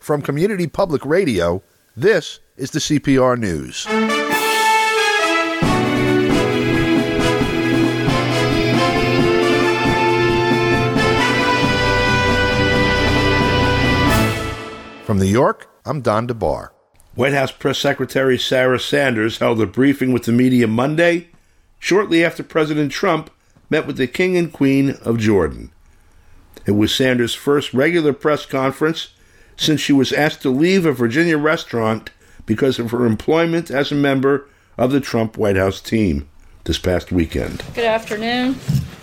From Community Public Radio, this is the CPR News. From New York, I'm Don DeBar. White House Press Secretary Sarah Sanders held a briefing with the media Monday, shortly after President Trump met with the King and Queen of Jordan. It was Sanders' first regular press conference since she was asked to leave a Virginia restaurant because of her employment as a member of the Trump White House team this past weekend. Good afternoon.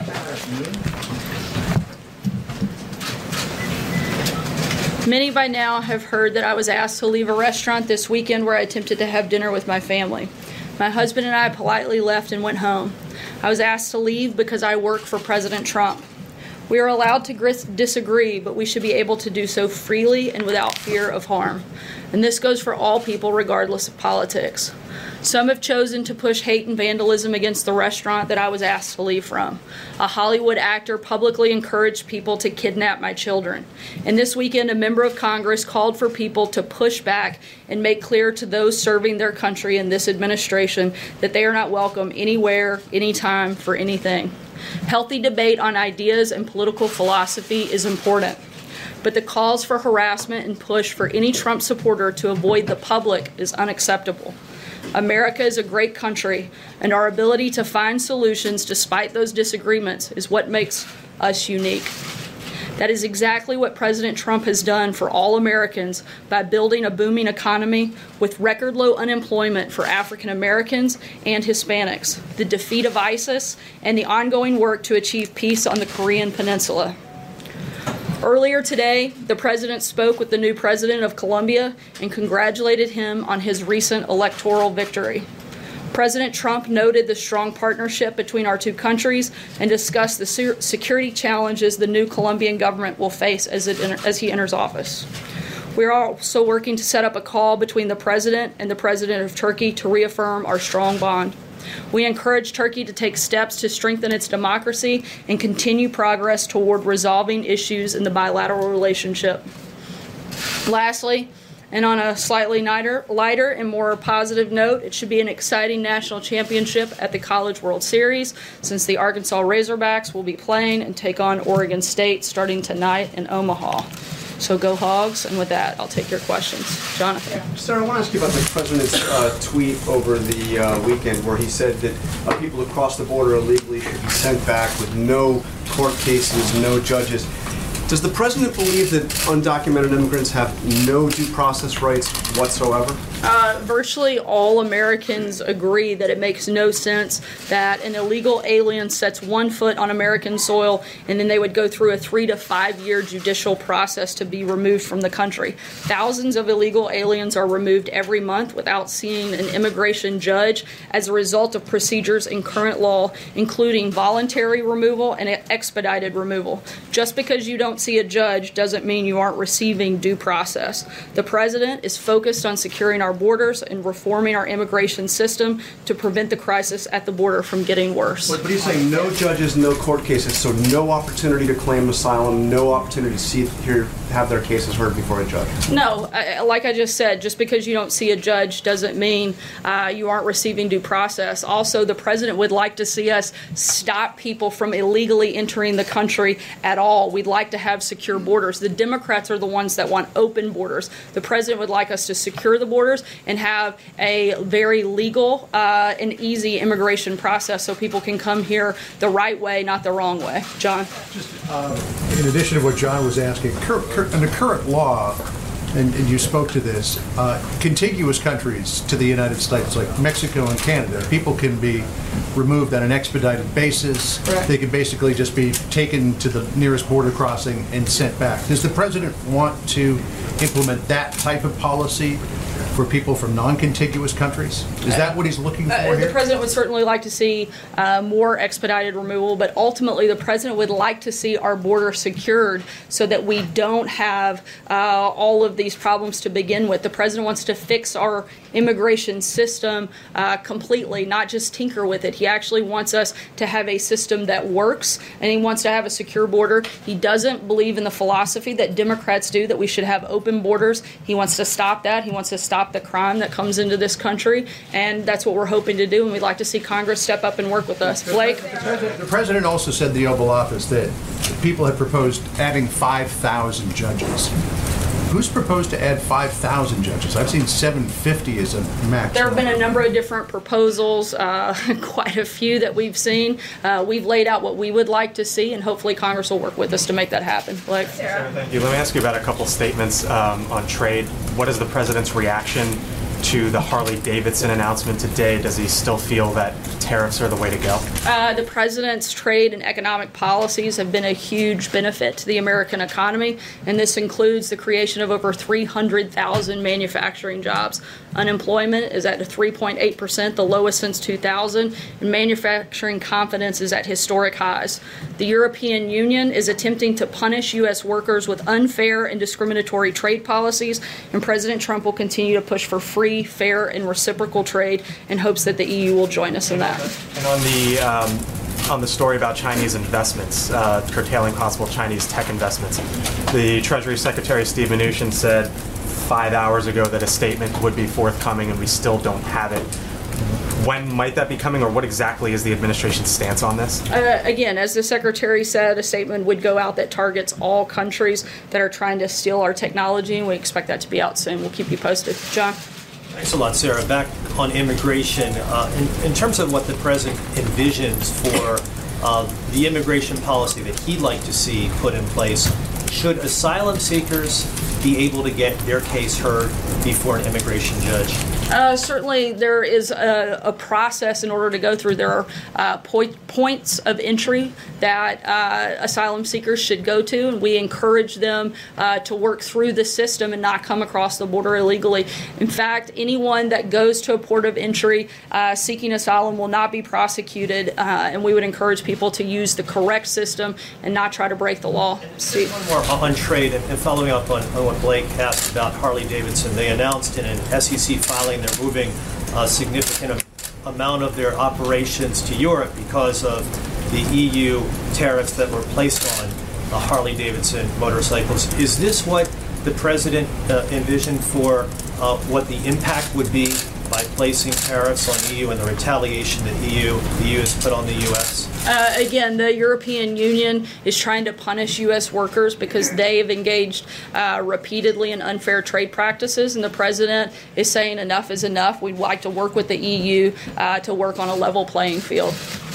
Many by now have heard that I was asked to leave a restaurant this weekend where I attempted to have dinner with my family. My husband and I politely left and went home. I was asked to leave because I work for President Trump. We are allowed to disagree, but we should be able to do so freely and without fear of harm. And this goes for all people regardless of politics. Some have chosen to push hate and vandalism against the restaurant that I was asked to leave from. A Hollywood actor publicly encouraged people to kidnap my children. And this weekend, a member of Congress called for people to push back and make clear to those serving their country in this administration that they are not welcome anywhere, anytime, for anything. Healthy debate on ideas and political philosophy is important, but the calls for harassment and push for any Trump supporter to avoid the public is unacceptable. America is a great country, and our ability to find solutions despite those disagreements is what makes us unique. That is exactly what President Trump has done for all Americans by building a booming economy with record low unemployment for African Americans and Hispanics, the defeat of ISIS, and the ongoing work to achieve peace on the Korean Peninsula. Earlier today, the president spoke with the new president of Colombia and congratulated him on his recent electoral victory. President Trump noted the strong partnership between our two countries and discussed the security challenges the new Colombian government will face as he enters office. We are also working to set up a call between the president and the president of Turkey to reaffirm our strong bond. We encourage Turkey to take steps to strengthen its democracy and continue progress toward resolving issues in the bilateral relationship. Lastly, and on a slightly lighter and more positive note, it should be an exciting national championship at the College World Series, since the Arkansas Razorbacks will be playing and take on Oregon State starting tonight in Omaha. So go Hogs, and with that, I'll take your questions. Jonathan. Sir, I want to ask you about the president's tweet over the weekend where he said that people who cross the border illegally should be sent back with no court cases, no judges. Does the president believe that undocumented immigrants have no due process rights whatsoever? Virtually all Americans agree that it makes no sense that an illegal alien sets 1 foot on American soil and then they would go through a 3 to 5 year judicial process to be removed from the country. Thousands of illegal aliens are removed every month without seeing an immigration judge as a result of procedures in current law, including voluntary removal and expedited removal. Just because you don't see a judge doesn't mean you aren't receiving due process. The president is focused on securing our borders and reforming our immigration system to prevent the crisis at the border from getting worse. But he's saying no judges, no court cases, so no opportunity to claim asylum, no opportunity to have their cases heard before a judge. No, like I just said, just because you don't see a judge doesn't mean you aren't receiving due process. Also, the president would like to see us stop people from illegally entering the country at all. We'd like to have secure borders. The Democrats are the ones that want open borders. The president would like us to secure the borders and have a very legal and easy immigration process so people can come here the right way, not the wrong way. John? Just in addition to what John was asking, under current law, and you spoke to this, contiguous countries to the United States, like Mexico and Canada, people can be removed on an expedited basis. Right. They can basically just be taken to the nearest border crossing and sent back. Does the president want to implement that type of policy for people from non-contiguous countries? Is that what he's looking for The here? president would certainly like to see more expedited removal, but ultimately the president would like to see our border secured so that we don't have all of these problems to begin with. The president wants to fix our immigration system completely, not just tinker with it. He actually wants us to have a system that works, and he wants to have a secure border. He doesn't believe in the philosophy that Democrats do, that we should have open borders. He wants to stop that. He wants to stop the crime that comes into this country, and that's what we're hoping to do, and we'd like to see Congress step up and work with us. Blake? The president also said in the Oval Office that people have proposed adding 5,000 judges. Who's proposed to add 5,000 judges? I've seen 750 as a max. There have been a number of different proposals, quite a few that we've seen. We've laid out what we would like to see, and hopefully Congress will work with us to make that happen. Blake? Sarah, thank you. Let me ask you about a couple statements on trade. What is the president's reaction to the Harley-Davidson announcement today? Does he still feel that tariffs are the way to go? The president's trade and economic policies have been a huge benefit to the American economy, and this includes the creation of over 300,000 manufacturing jobs. Unemployment is at 3.8%, the lowest since 2000, and manufacturing confidence is at historic highs. The European Union is attempting to punish U.S. workers with unfair and discriminatory trade policies, and President Trump will continue to push for free, fair, and reciprocal trade in hopes that the EU will join us in that. And on the story about Chinese investments, curtailing possible Chinese tech investments, the Treasury Secretary Steve Mnuchin said 5 hours ago that a statement would be forthcoming, and we still don't have it. When might that be coming, or what exactly is the administration's stance on this? Again, as the Secretary said, a statement would go out that targets all countries that are trying to steal our technology, and we expect that to be out soon. We'll keep you posted. John? Thanks a lot, Sarah. Back on immigration, in terms of what the president envisions for the immigration policy that he'd like to see put in place, should asylum seekers be able to get their case heard before an immigration judge? Certainly, there is a process in order to go through. There are points of entry that asylum seekers should go to, and we encourage them to work through the system and not come across the border illegally. In fact, anyone that goes to a port of entry seeking asylum will not be prosecuted, and we would encourage people to use the correct system and not try to break the law. Steve? One more on trade, and following up on what Blake asked about Harley-Davidson. They announced in an SEC filing they're moving a significant amount of their operations to Europe because of the EU tariffs that were placed on Harley-Davidson motorcycles. Is this what the president envisioned for what the impact would be by placing tariffs on EU and the retaliation that the EU has put on the U.S.? Again, the European Union is trying to punish U.S. workers because they have engaged repeatedly in unfair trade practices, and the president is saying enough is enough. We'd like to work with the EU to work on a level playing field.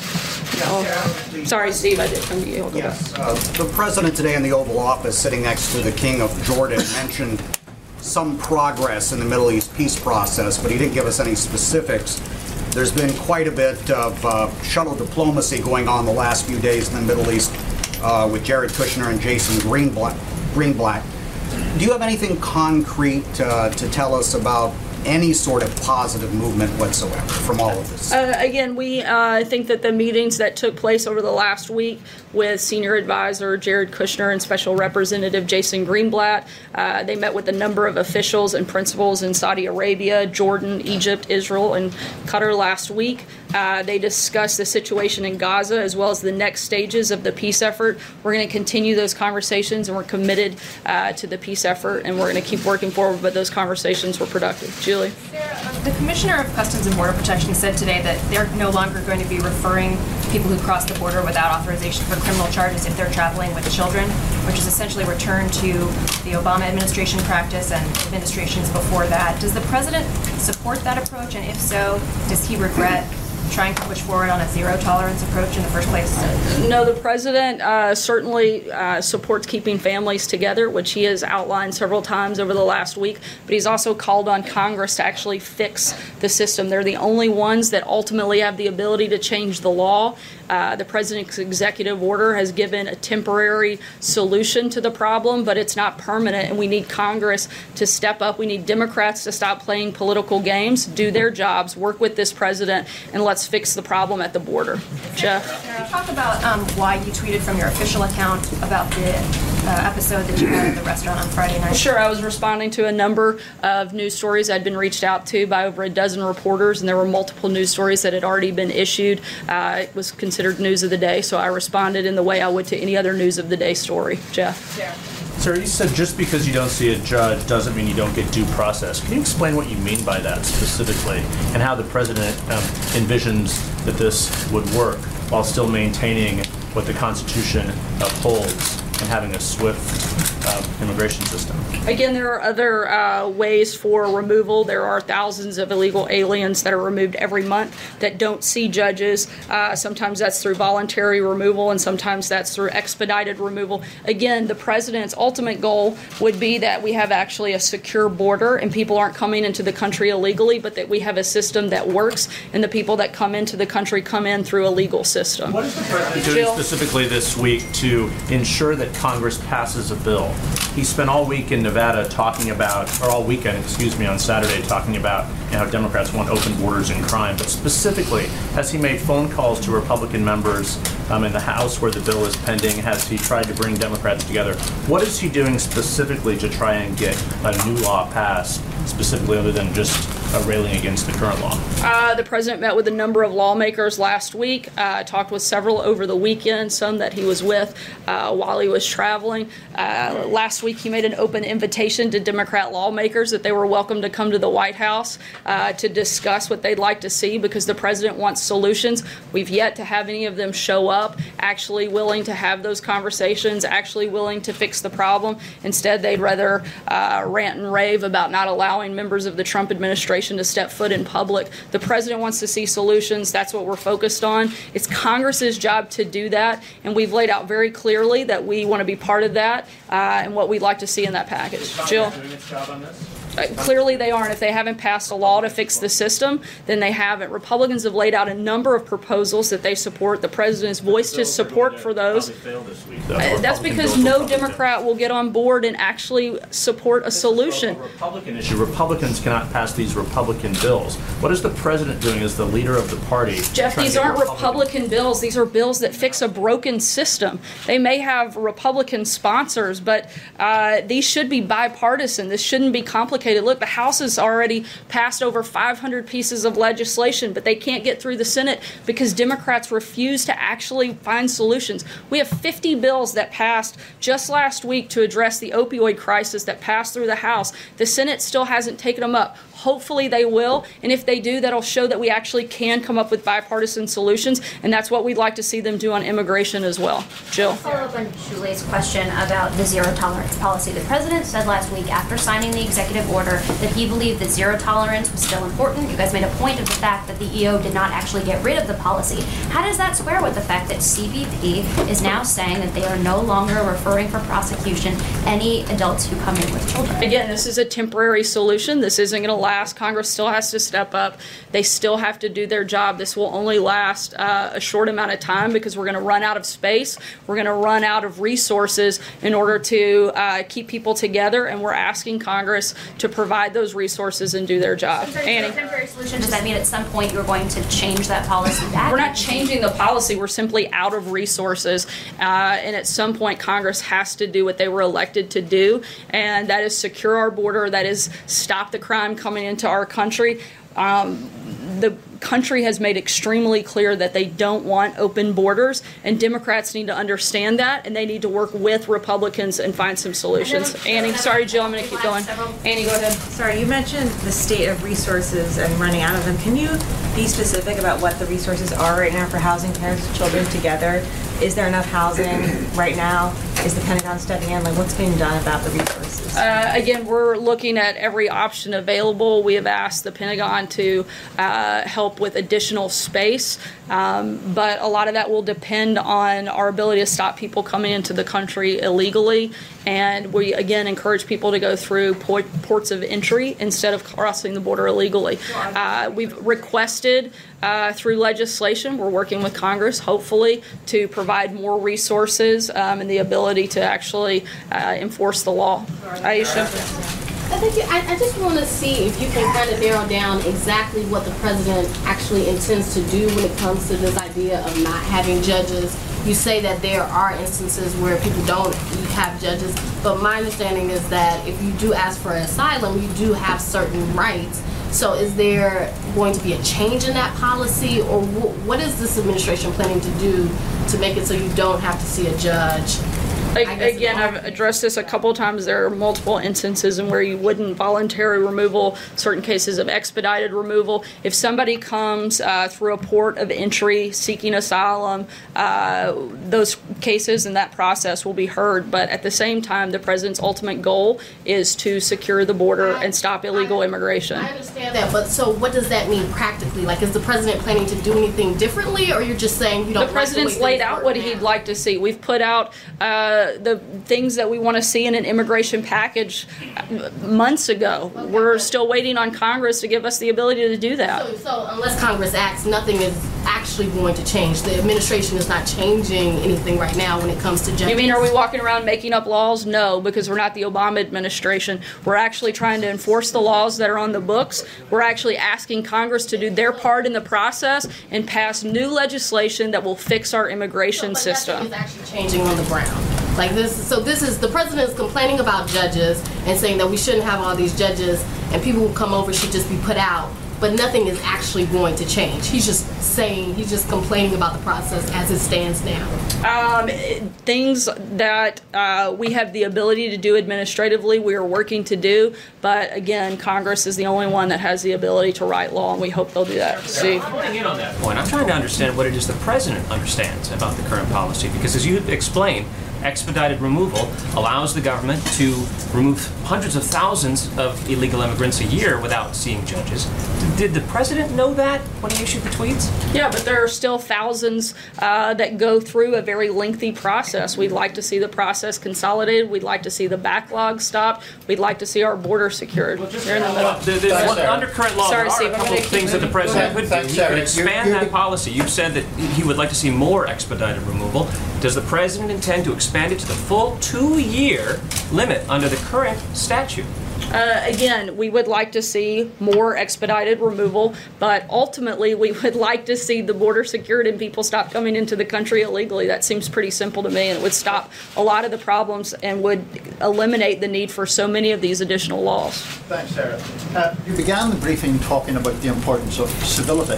Sorry, Steve, I did come to you. Yes. The president today in the Oval Office, sitting next to the King of Jordan, mentioned some progress in the Middle East peace process, but he didn't give us any specifics. There's been quite a bit of shuttle diplomacy going on the last few days in the Middle East with Jared Kushner and Jason Greenblatt. Do you have anything concrete to tell us about any sort of positive movement whatsoever from all of this? Again, we think that the meetings that took place over the last week with Senior Advisor Jared Kushner and Special Representative Jason Greenblatt, they met with a number of officials and principals in Saudi Arabia, Jordan, Egypt, Israel, and Qatar last week. They discussed the situation in Gaza as well as the next stages of the peace effort. We're going to continue those conversations, and we're committed to the peace effort, and we're going to keep working forward, but those conversations were productive. Julie? Sarah, the Commissioner of Customs and Border Protection said today that they're no longer going to be referring people who cross the border without authorization for criminal charges if they're traveling with children, which is essentially returned to the Obama administration practice and administrations before that. Does the president support that approach, and if so, does he regret trying to push forward on a zero-tolerance approach in the first place? No, the president certainly supports keeping families together, which he has outlined several times over the last week, but he's also called on Congress to actually fix the system. They're the only ones that ultimately have the ability to change the law, The president's executive order has given a temporary solution to the problem, but it's not permanent, and we need Congress to step up. We need Democrats to stop playing political games, do their jobs, work with this president, and let's fix the problem at the border. Jeff? Can you talk about why you tweeted from your official account about the episode that you had at the restaurant on Friday night? Sure. I was responding to a number of news stories. I'd been reached out to by over a dozen reporters, and there were multiple news stories that had already been issued. It was considered news of the day, so I responded in the way I would to any other news of the day story. Jeff? Yeah. Sir, you said just because you don't see a judge doesn't mean you don't get due process. Can you explain what you mean by that specifically, and how the president envisions that this would work while still maintaining what the Constitution upholds and having a swift immigration system? Again, there are other ways for removal. There are thousands of illegal aliens that are removed every month that don't see judges. Sometimes that's through voluntary removal, and sometimes that's through expedited removal. Again, the president's ultimate goal would be that we have actually a secure border and people aren't coming into the country illegally, but that we have a system that works and the people that come into the country come in through a legal system. What is the president doing specifically this week to ensure that Congress passes a bill? He spent all week in Nevada talking about, or all weekend, on Saturday talking about how Democrats want open borders and crime. But specifically, has he made phone calls to Republican members in the House where the bill is pending? Has he tried to bring Democrats together? What is he doing specifically to try and get a new law passed, specifically other than just railing against the current law? The president met with a number of lawmakers last week, talked with several over the weekend, some that he was with while he was traveling. Last week he made an open invitation to Democrat lawmakers that they were welcome to come to the White House to discuss what they'd like to see, because the president wants solutions. We've yet to have any of them show up actually willing to have those conversations, actually willing to fix the problem. Instead, they'd rather rant and rave about not allowing members of the Trump administration to step foot in public. The president wants to see solutions. That's what we're focused on. It's Congress's job to do that, and we've laid out very clearly that we want to be part of that and what we'd like to see in that package. Jill? Doing its job on this? Clearly they aren't. If they haven't passed a law to fix the system, then they haven't. Republicans have laid out a number of proposals that they support. The president has voiced his support for those. That's because no Democrat will get on board and actually support a solution. Republican issue. Republicans cannot pass these Republican bills. What is the president doing as the leader of the party? Jeff, these aren't Republican bills. These are bills that fix a broken system. They may have Republican sponsors, but these should be bipartisan. This shouldn't be complicated. Look, the House has already passed over 500 pieces of legislation, but they can't get through the Senate because Democrats refuse to actually find solutions. We have 50 bills that passed just last week to address the opioid crisis that passed through the House. The Senate still hasn't taken them up. Hopefully they will, and if they do, that'll show that we actually can come up with bipartisan solutions, and that's what we'd like to see them do on immigration as well. Jill? I'll follow up on Julia's question about the zero-tolerance policy. The president said last week after signing the executive order that he believed that zero tolerance was still important. You guys made a point of the fact that the EO did not actually get rid of the policy. How does that square with the fact that CBP is now saying that they are no longer referring for prosecution any adults who come in with children? Again, this is a temporary solution. This isn't going to last. Congress still has to step up. They still have to do their job. This will only last a short amount of time because we're going to run out of space. We're going to run out of resources in order to keep people together, and we're asking Congress to provide those resources and do their job. Annie? Temporary solution, does that mean at some point you're going to change that policy back? We're not changing the policy. We're simply out of resources. And at some point, Congress has to do what they were elected to do, and that is secure our border, that is stop the crime coming into our country. The country has made extremely clear that they don't want open borders, and Democrats need to understand that, and they need to work with Republicans and find some solutions. Annie, sorry, Jill, I'm going to keep going. Annie, go ahead. Sorry, you mentioned the state of resources and running out of them. Can you be specific about what the resources are right now for housing parents with children together? Is there enough housing right now? Is the Pentagon stepping in? Like, what's being done about the resources? Again, we're looking at every option available. We have asked the Pentagon to help with additional space, but a lot of that will depend on our ability to stop people coming into the country illegally. And we, again, encourage people to go through ports of entry instead of crossing the border illegally. We've requested through legislation, we're working with Congress, hopefully, to provide more resources and the ability to actually enforce the law. Aisha? I just want to see if you can kind of narrow down exactly what the president actually intends to do when it comes to this idea of not having judges. You say that there are instances where people don't have judges, but my understanding is that if you do ask for asylum, you do have certain rights. So is there going to be a change in that policy, or what is this administration planning to do to make it so you don't have to see a judge? Again, I've addressed this a couple of times. There are multiple instances in where you wouldn't voluntary removal, certain cases of expedited removal. If somebody comes through a port of entry seeking asylum, those cases and that process will be heard. But at the same time, the president's ultimate goal is to secure the border and stop illegal immigration. I understand that, but so what does that mean practically? Like, is the president planning to do anything differently, or you're just saying you don't? The president's laid out what he'd like to see. We've put out the things that we want to see in an immigration package months ago. Okay. We're still waiting on Congress to give us the ability to do that. So unless Congress acts, nothing is actually going to change. The administration is not changing anything right now when it comes to judges. You mean, are we walking around making up laws? No, because we're not the Obama administration. We're actually trying to enforce the laws that are on the books. We're actually asking Congress to do their part in the process and pass new legislation that will fix our immigration system. Nothing is actually changing on the ground. Like this, so this is, the president is complaining about judges and saying that we shouldn't have all these judges and people who come over should just be put out, but nothing is actually going to change. He's just saying, he's just complaining about the process as it stands now. Things that we have the ability to do administratively, we are working to do, but again, Congress is the only one that has the ability to write law, and we hope they'll do that. See, I'm weighing in on that point. I'm trying to understand what it is the president understands about the current policy, because as you explained, expedited removal allows the government to remove hundreds of thousands of illegal immigrants a year without seeing judges. Did the president know that when he issued the tweets? Yeah, but there are still thousands that go through a very lengthy process. We'd like to see the process consolidated. We'd like to see the backlog stopped. We'd like to see our border secured. They're in the middle. Under current law, there are a couple of things that the president could do. He could expand that policy. You've said that he would like to see more expedited removal. Does the president intend to expand it to the full 2-year limit under the current statute? Again, we would like to see more expedited removal, but ultimately we would like to see the border secured and people stop coming into the country illegally. That seems pretty simple to me, and it would stop a lot of the problems and would eliminate the need for so many of these additional laws. Thanks, Sarah. You began the briefing talking about the importance of civility.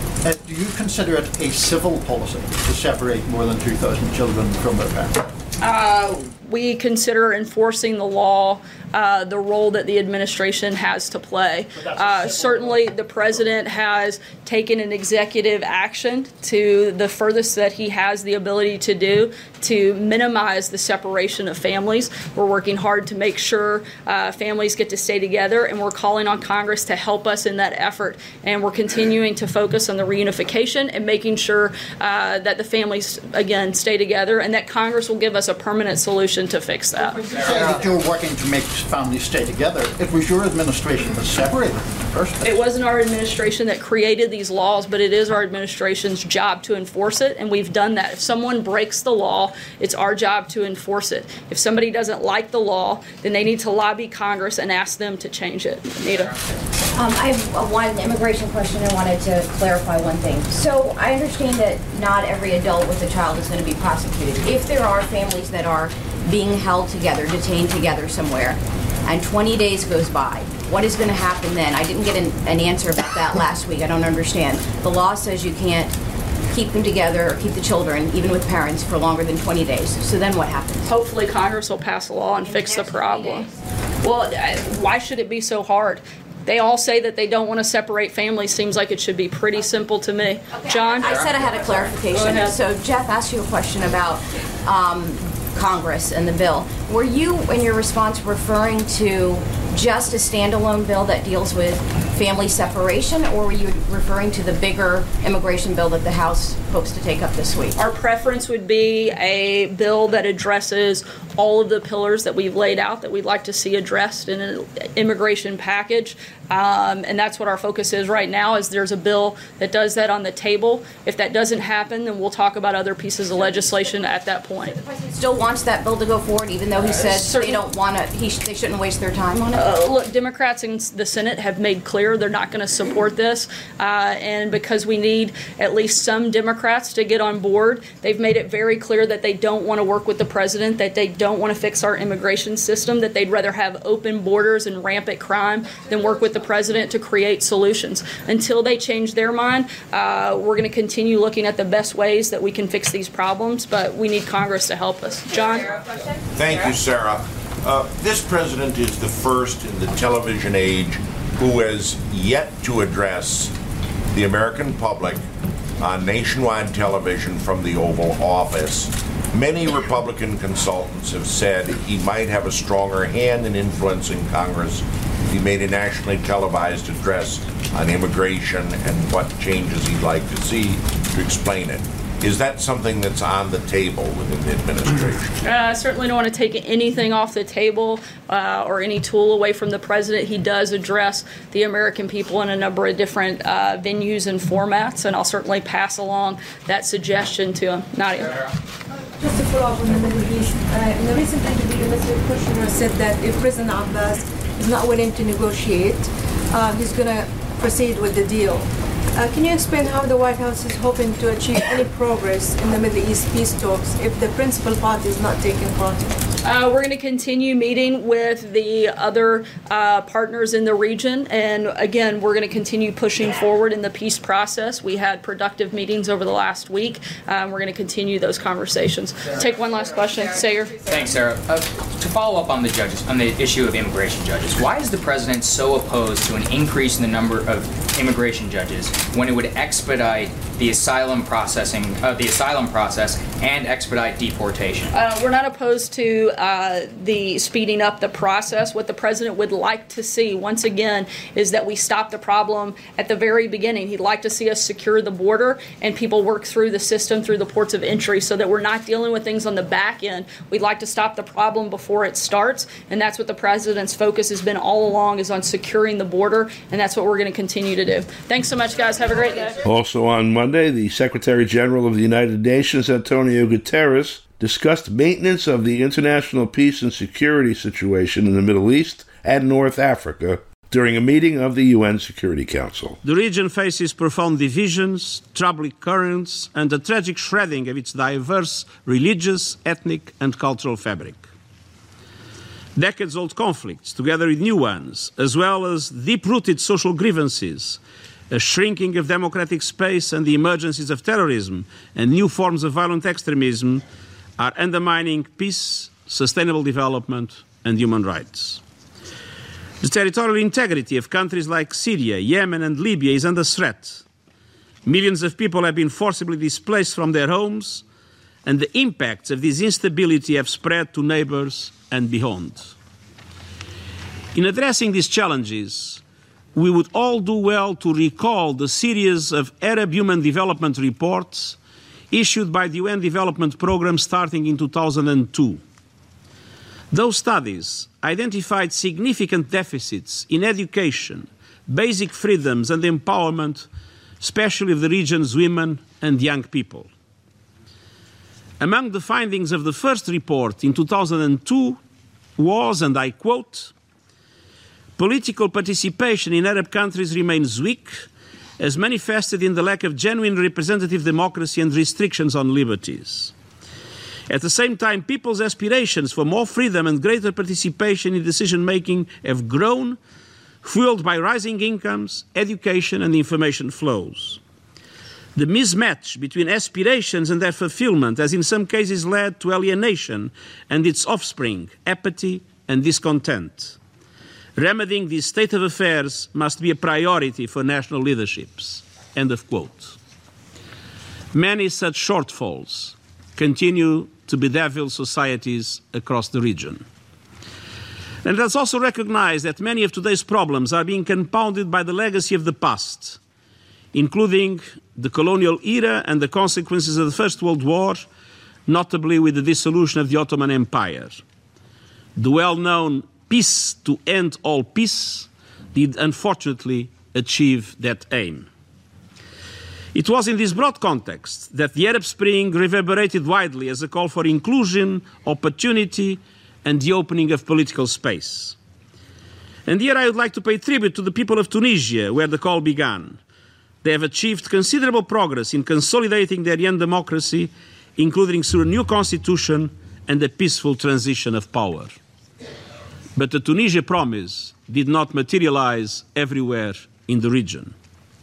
Do you consider it a civil policy to separate more than 2,000 children from their parents? We consider enforcing the law the role that the administration has to play. Certainly, the president has taken an executive action to the furthest that he has the ability to do to minimize the separation of families. We're working hard to make sure families get to stay together, and we're calling on Congress to help us in that effort. And we're continuing to focus on the reunification and making sure that the families, again, stay together, and that Congress will give us a permanent solution to fix that. You say that you're working to make families stay together. It was your administration that separated them in the first place. It wasn't our administration that created these laws, but it is our administration's job to enforce it, and we've done that. If someone breaks the law, it's our job to enforce it. If somebody doesn't like the law, then they need to lobby Congress and ask them to change it. Anita? I have one immigration question. I wanted to clarify one thing. So I understand that not every adult with a child is going to be prosecuted. If there are families that are being held together, detained together somewhere, and 20 days goes by, what is going to happen then? I didn't get an answer about that last week. I don't understand. The law says you can't keep them together or keep the children, even with parents, for longer than 20 days. So then what happens? Hopefully Congress will pass a law and fix the problem. Well, why should it be so hard? They all say that they don't want to separate families. Seems like it should be pretty simple to me. Okay. John? I said I had a clarification. So Jeff asked you a question about Congress and the bill. Were you, in your response, referring to just a standalone bill that deals with family separation, or were you referring to the bigger immigration bill that the House hopes to take up this week? Our preference would be a bill that addresses all of the pillars that we've laid out that we'd like to see addressed in an immigration package. And that's what our focus is right now, is there's a bill that does that on the table. If that doesn't happen, then we'll talk about other pieces of legislation at that point. The President still wants that bill to go forward, even though he said they don't want to, they shouldn't waste their time on it? Look, Democrats in the Senate have made clear they're not going to support this. And because we need at least some Democrats to get on board, they've made it very clear that they don't want to work with the president, that they don't want to fix our immigration system, that they'd rather have open borders and rampant crime than work with the president to create solutions. Until they change their mind, we're going to continue looking at the best ways that we can fix these problems, but we need Congress to help us. John? Thank you, Sarah. This president is the first in the television age who has yet to address the American public on nationwide television from the Oval Office. Many Republican consultants have said he might have a stronger hand in influencing Congress if he made a nationally televised address on immigration and what changes he'd like to see to explain it. Is that something that's on the table within the administration? I certainly don't want to take anything off the table or any tool away from the president. He does address the American people in a number of different venues and formats, and I'll certainly pass along that suggestion to him. Nadia. Just to follow up on the Middle East, in a recent interview, Mr. Kushner said that if President Abbas is not willing to negotiate, he's going to proceed with the deal. Can you explain how the White House is hoping to achieve any progress in the Middle East peace talks if the principal party is not taking part in it? We're going to continue meeting with the other partners in the region, and again, we're going to continue pushing forward in the peace process. We had productive meetings over the last week. We're going to continue those conversations. Take one last question. Sayer. Thanks, Sarah. To follow up on the judges, on the issue of immigration judges, why is the president so opposed to an increase in the number of immigration judges when it would expedite the asylum process and expedite deportation? We're not opposed to the speeding up the process. What the president would like to see, once again, is that we stop the problem at the very beginning. He'd like to see us secure the border and people work through the system, through the ports of entry, so that we're not dealing with things on the back end. We'd like to stop the problem before it starts, and that's what the president's focus has been all along, is on securing the border, and that's what we're going to continue to do. Thanks so much, guys. Have a great day. Also on Monday, the Secretary General of the United Nations, Antonio Guterres, discussed maintenance of the international peace and security situation in the Middle East and North Africa during a meeting of the UN Security Council. The region faces profound divisions, troubling currents, and a tragic shredding of its diverse religious, ethnic, and cultural fabric. Decades-old conflicts, together with new ones, as well as deep-rooted social grievances, a shrinking of democratic space, and the emergences of terrorism and new forms of violent extremism are undermining peace, sustainable development, and human rights. The territorial integrity of countries like Syria, Yemen, and Libya is under threat. Millions of people have been forcibly displaced from their homes, and the impacts of this instability have spread to neighbors and beyond. In addressing these challenges, we would all do well to recall the series of Arab Human Development reports issued by the UN Development Programme starting in 2002. Those studies identified significant deficits in education, basic freedoms and empowerment, especially of the region's women and young people. Among the findings of the first report in 2002 was, and I quote, "Political participation in Arab countries remains weak, as manifested in the lack of genuine representative democracy and restrictions on liberties. At the same time, people's aspirations for more freedom and greater participation in decision-making have grown, fueled by rising incomes, education, and information flows. The mismatch between aspirations and their fulfillment has in some cases led to alienation and its offspring, apathy and discontent. Remedying this state of affairs must be a priority for national leaderships." End of quote. Many such shortfalls continue to bedevil societies across the region. And let's also recognize that many of today's problems are being compounded by the legacy of the past, including the colonial era and the consequences of the First World War, notably with the dissolution of the Ottoman Empire. The well-known peace to end all peace did unfortunately achieve that aim. It was in this broad context that the Arab Spring reverberated widely as a call for inclusion, opportunity, and the opening of political space. And here I would like to pay tribute to the people of Tunisia, where the call began. They have achieved considerable progress in consolidating their young democracy, including through a new constitution and a peaceful transition of power. But the Tunisia promise did not materialize everywhere in the region.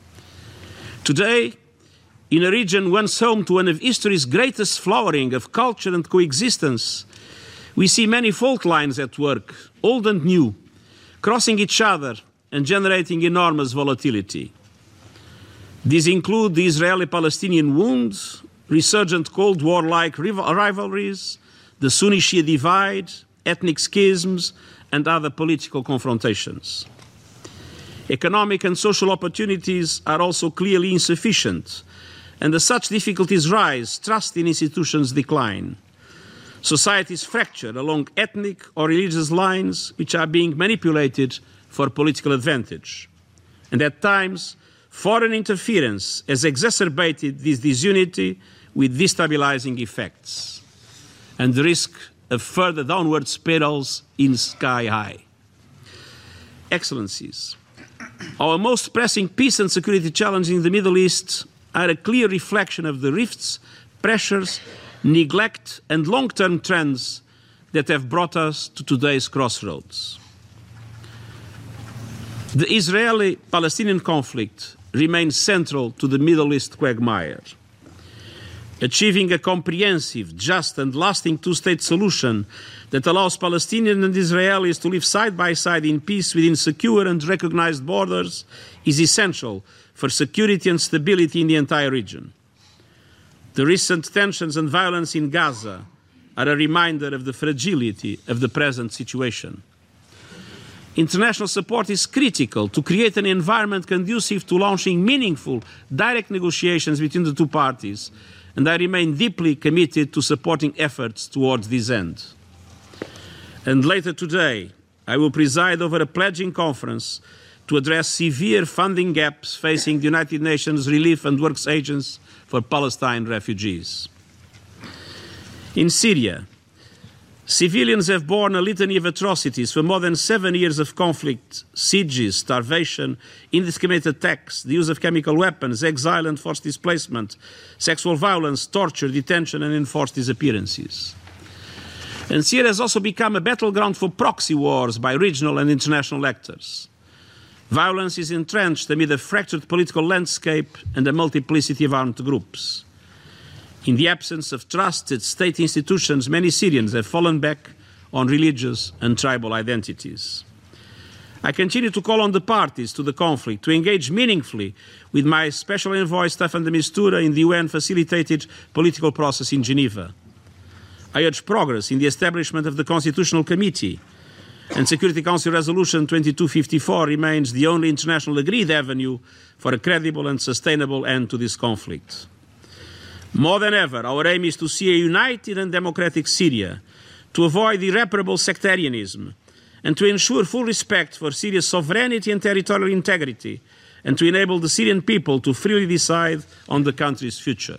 Today, in a region once home to one of history's greatest flowering of culture and coexistence, we see many fault lines at work, old and new, crossing each other and generating enormous volatility. These include the Israeli-Palestinian wound, resurgent Cold War-like rivalries, the Sunni-Shia divide, ethnic schisms, and other political confrontations. Economic and social opportunities are also clearly insufficient, and as such difficulties rise, trust in institutions decline. Societies fracture along ethnic or religious lines which are being manipulated for political advantage. And at times, foreign interference has exacerbated this disunity with destabilizing effects, and the risk of further downward spirals is sky high. Excellencies, our most pressing peace and security challenges in the Middle East are a clear reflection of the rifts, pressures, neglect, and long-term trends that have brought us to today's crossroads. The Israeli-Palestinian conflict remains central to the Middle East quagmire. Achieving a comprehensive, just, and lasting two-state solution that allows Palestinians and Israelis to live side by side in peace within secure and recognized borders is essential for security and stability in the entire region. The recent tensions and violence in Gaza are a reminder of the fragility of the present situation. International support is critical to create an environment conducive to launching meaningful, direct negotiations between the two parties, and I remain deeply committed to supporting efforts towards this end. And later today, I will preside over a pledging conference to address severe funding gaps facing the United Nations Relief and Works Agency for Palestine refugees. In Syria, civilians have borne a litany of atrocities for more than 7 years of conflict, sieges, starvation, indiscriminate attacks, the use of chemical weapons, exile and forced displacement, sexual violence, torture, detention, and enforced disappearances. And Syria has also become a battleground for proxy wars by regional and international actors. Violence is entrenched amid a fractured political landscape and a multiplicity of armed groups. In the absence of trusted state institutions, many Syrians have fallen back on religious and tribal identities. I continue to call on the parties to the conflict to engage meaningfully with my Special Envoy Staffan de Mistura in the UN-facilitated political process in Geneva. I urge progress in the establishment of the Constitutional Committee, and Security Council Resolution 2254 remains the only international agreed avenue for a credible and sustainable end to this conflict. More than ever, our aim is to see a united and democratic Syria, to avoid irreparable sectarianism, and to ensure full respect for Syria's sovereignty and territorial integrity, and to enable the Syrian people to freely decide on the country's future.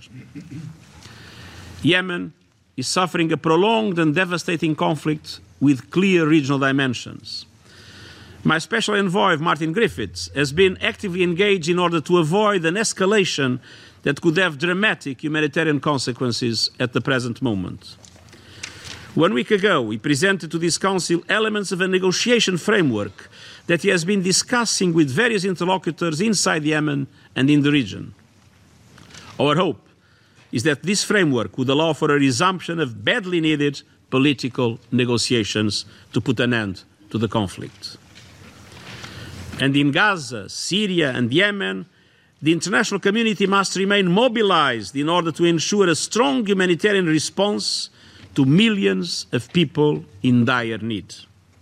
Yemen is suffering a prolonged and devastating conflict with clear regional dimensions. My Special Envoy, Martin Griffiths, has been actively engaged in order to avoid an escalation that could have dramatic humanitarian consequences at the present moment. 1 week ago, we presented to this Council elements of a negotiation framework that he has been discussing with various interlocutors inside Yemen and in the region. Our hope is that this framework would allow for a resumption of badly needed political negotiations to put an end to the conflict. And in Gaza, Syria, and Yemen, the international community must remain mobilized in order to ensure a strong humanitarian response to millions of people in dire need.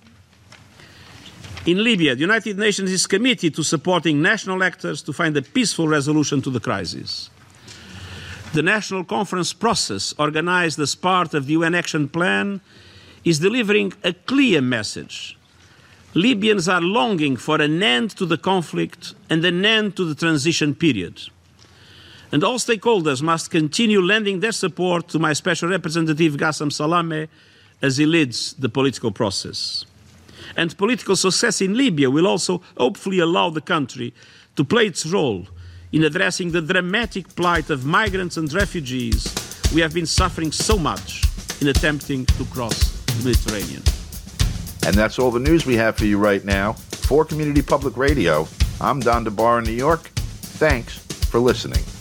In Libya, the United Nations is committed to supporting national actors to find a peaceful resolution to the crisis. The National Conference process, organized as part of the UN Action Plan, is delivering a clear message. Libyans are longing for an end to the conflict and an end to the transition period. And all stakeholders must continue lending their support to my Special Representative Ghasem Salameh as he leads the political process. And political success in Libya will also hopefully allow the country to play its role in addressing the dramatic plight of migrants and refugees we have been suffering so much in attempting to cross the Mediterranean. And that's all the news we have for you right now. For Community Public Radio, I'm Don DeBar in New York. Thanks for listening.